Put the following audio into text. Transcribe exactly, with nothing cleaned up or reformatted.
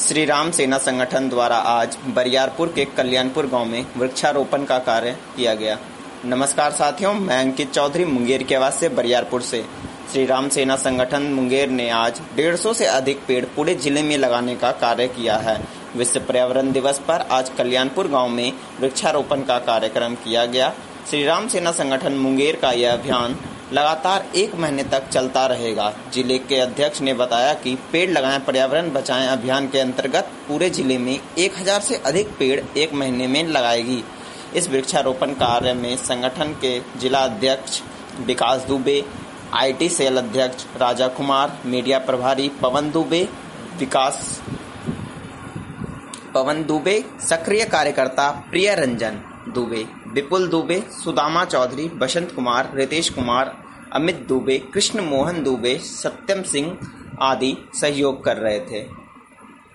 श्री राम सेना संगठन द्वारा आज बरियारपुर के कल्याणपुर गांव में वृक्षारोपण का कार्य किया गया। नमस्कार साथियों, मैं अंकित चौधरी मुंगेर के आवाज से बरियारपुर से। श्री राम सेना संगठन मुंगेर ने आज डेढ़ सौ से अधिक पेड़ पूरे जिले में लगाने का कार्य किया है। विश्व पर्यावरण दिवस पर आज कल्याणपुर गांव में वृक्षारोपण का कार्यक्रम किया गया। श्री राम सेना संगठन मुंगेर का यह अभियान लगातार एक महीने तक चलता रहेगा। जिले के अध्यक्ष ने बताया कि पेड़ लगाएं पर्यावरण बचाएं अभियान के अंतर्गत पूरे जिले में एक हज़ार से अधिक पेड़ एक महीने में लगाएगी। इस वृक्षारोपण कार्य में संगठन के जिला अध्यक्ष विकास दुबे, आईटी सेल अध्यक्ष राजा कुमार, मीडिया प्रभारी पवन दुबे, विकास पवन दुबे, सक्रिय कार्यकर्ता प्रिय रंजन दुबे, विपुल दुबे, सुदामा चौधरी, बसंत कुमार, रितेश कुमार, अमित दुबे, कृष्ण मोहन दुबे, सत्यम सिंह आदि सहयोग कर रहे थे।